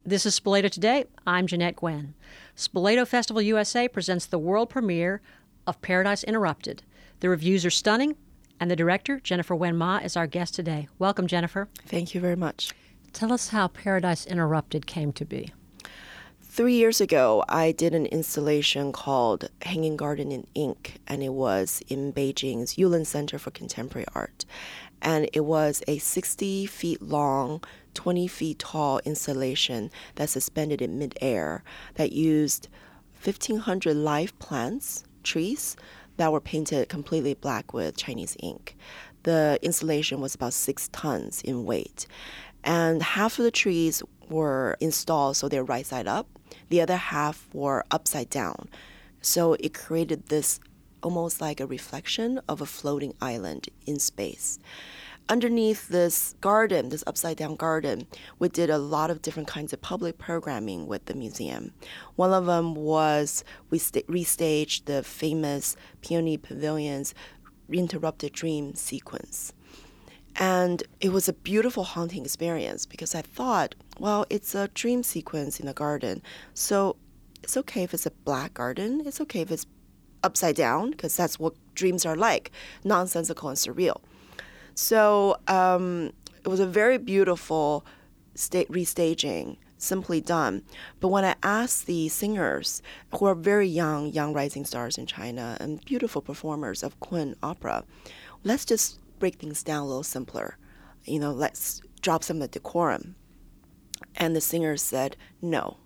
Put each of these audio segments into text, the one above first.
This is Spoleto Today. I'm Jeanette Gwen. Spoleto Festival USA presents the world premiere of Paradise Interrupted. The reviews are stunning, and the director, Jennifer Wen Ma, is our guest today. Welcome, Jennifer. Thank you very much. Tell us how Paradise Interrupted came to be. 3 years ago, I did an installation called Hanging Garden in Ink, and it was in Beijing's Yulin Center for Contemporary Art. And it was a 60 feet long, 20 feet tall installation that's suspended in midair that used 1,500 live plants, trees, that were painted completely black with Chinese ink. The installation was about 6 tons in weight. And half of the trees were installed so they're right side up. The other half were upside down. So it created this almost like a reflection of a floating island in space. Underneath this garden, this upside-down garden, we did a lot of different kinds of public programming with the museum. One of them was we restaged the famous Peony Pavilion's Interrupted Dream sequence. And it was a beautiful, haunting experience because I thought, well, it's a dream sequence in a garden. So it's okay if it's a black garden. It's okay if it's upside down because that's what dreams are like, nonsensical and surreal. So it was a very beautiful restaging, simply done. But when I asked the singers, who are very young rising stars in China and beautiful performers of Kun opera, let's just break things down a little simpler. Let's drop some of the decorum. And the singers said, no.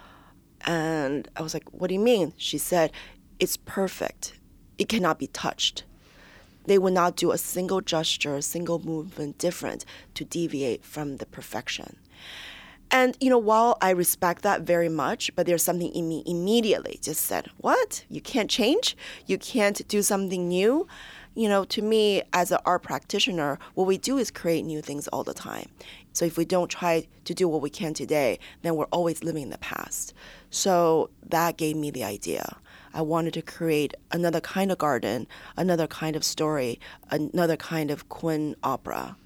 And I was like, what do you mean? She said, it's perfect. It cannot be touched. They would not do a single gesture, a single movement different to deviate from the perfection. And, while I respect that very much, but there's something in me immediately just said, what? You can't change? You can't do something new? To me, as an art practitioner, what we do is create new things all the time. So if we don't try to do what we can today, then we're always living in the past. So that gave me the idea. I wanted to create another kind of garden, another kind of story, another kind of Kun opera.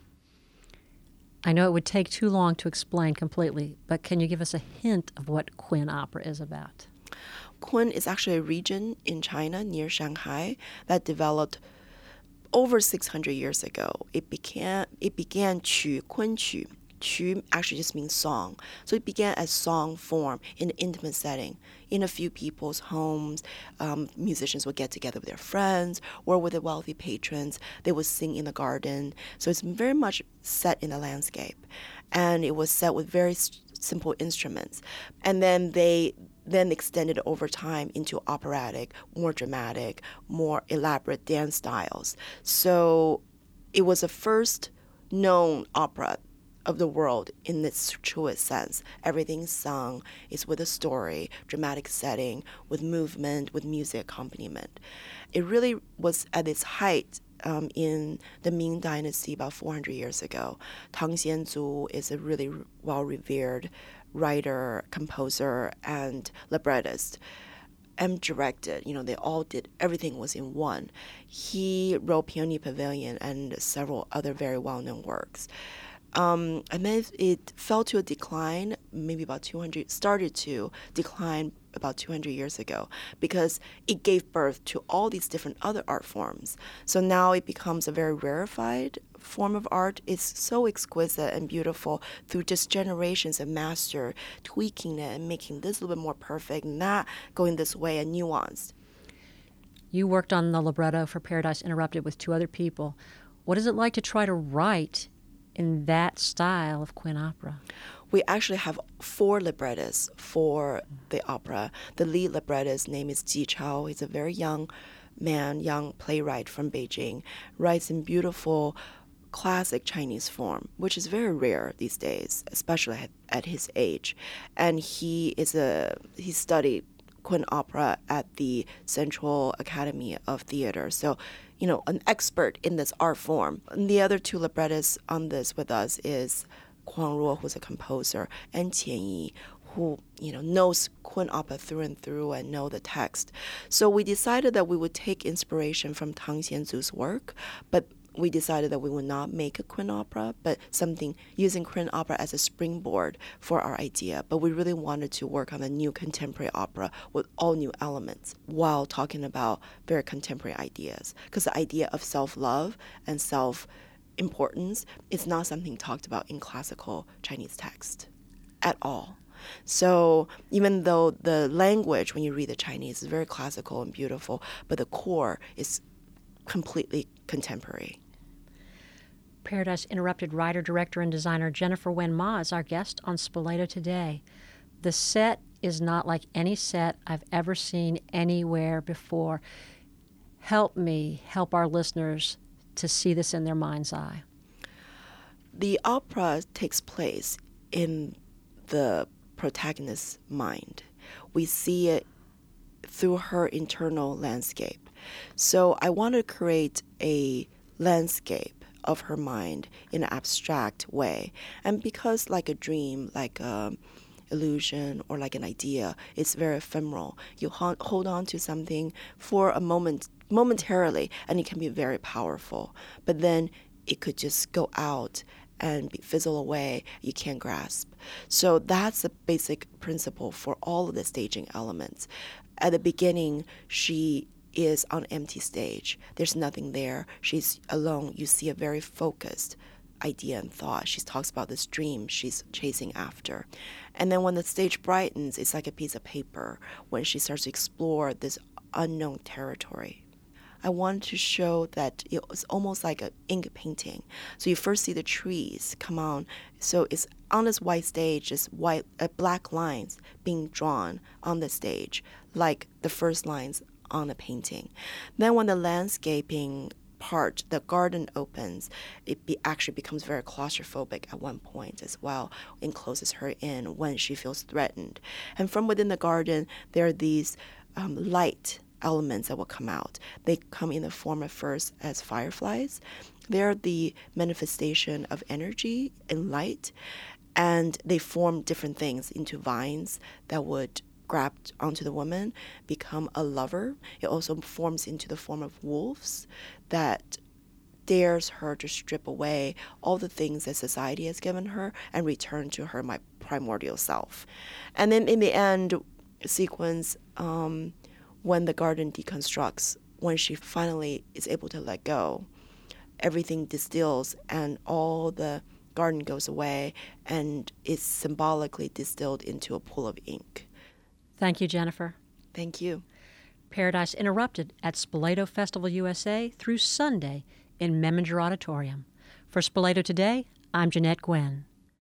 I know it would take too long to explain completely, but can you give us a hint of what Kun opera is about? Kun is actually a region in China near Shanghai that developed over 600 years ago. It began qu, Kun qu. Qu actually just means song. So it began as song form in an intimate setting. In a few people's homes, musicians would get together with their friends or with the wealthy patrons. They would sing in the garden. So it's very much set in the landscape. And it was set with very simple instruments. And then they extended over time into operatic, more dramatic, more elaborate dance styles. So it was the first known opera of the world in its truest sense. Everything's sung, it's with a story, dramatic setting, with movement, with music accompaniment. It really was at its height in the Ming Dynasty about 400 years ago. Tang Xianzu is a really well-revered writer, composer, and librettist. And directed, they all did, everything was in one. He wrote Peony Pavilion and several other very well-known works. And then it fell to a decline, started to decline about 200 years ago because it gave birth to all these different other art forms. So now it becomes a very rarefied form of art. It's so exquisite and beautiful through just generations of master tweaking it and making this a little bit more perfect and that going this way and nuanced. You worked on the libretto for Paradise Interrupted with 2 other people. What is it like to try to write in that style of Kun opera? We actually have 4 librettists for the opera. The lead librettist's name is Ji Chao. He's a very young man, young playwright from Beijing, writes in beautiful classic Chinese form, which is very rare these days, especially at his age. And he studied Kun opera at the Central Academy of Theater. So, an expert in this art form. And the other 2 librettists on this with us is Huang Ruo, who's a composer, and Qian Yi, who knows Kun opera through and through and know the text. So we decided that we would take inspiration from Tang Xianzu's work, but we decided that we would not make a Korean opera, but something using Korean opera as a springboard for our idea. But we really wanted to work on a new contemporary opera with all new elements while talking about very contemporary ideas. Because the idea of self-love and self-importance is not something talked about in classical Chinese text at all. So even though the language, when you read the Chinese, is very classical and beautiful, but the core is completely contemporary. Paradise Interrupted writer, director, and designer Jennifer Wen Ma is our guest on Spoleto Today. The set is not like any set I've ever seen anywhere before. Help me help our listeners to see this in their mind's eye. The opera takes place in the protagonist's mind. We see it through her internal landscape. So I want to create a landscape of her mind in an abstract way. And because like a dream, like an illusion or like an idea, it's very ephemeral. You hold on to something for a moment, momentarily, and it can be very powerful. But then it could just go out and fizzle away. You can't grasp. So that's the basic principle for all of the staging elements. At the beginning, she is on an empty stage. There's nothing there. She's alone. You see a very focused idea and thought. She talks about this dream she's chasing after. And then when the stage brightens, it's like a piece of paper when she starts to explore this unknown territory. I wanted to show that it was almost like an ink painting. So you first see the trees come on. So it's on this white stage, just black lines being drawn on the stage, like the first lines on a painting. Then when the landscaping part, the garden opens, it actually becomes very claustrophobic at one point as well, encloses her in when she feels threatened. And from within the garden, there are these light elements that will come out. They come in the form of first as fireflies. They're the manifestation of energy and light, and they form different things into vines that would grab onto the woman, become a lover. It also forms into the form of wolves that dares her to strip away all the things that society has given her and return to her my primordial self. And then in the end sequence, when the garden deconstructs, when she finally is able to let go, everything distills and all the garden goes away and it's symbolically distilled into a pool of ink. Thank you, Jennifer. Thank you. Paradise Interrupted at Spoleto Festival USA through Sunday in Memminger Auditorium. For Spoleto Today, I'm Jeanette Gwen.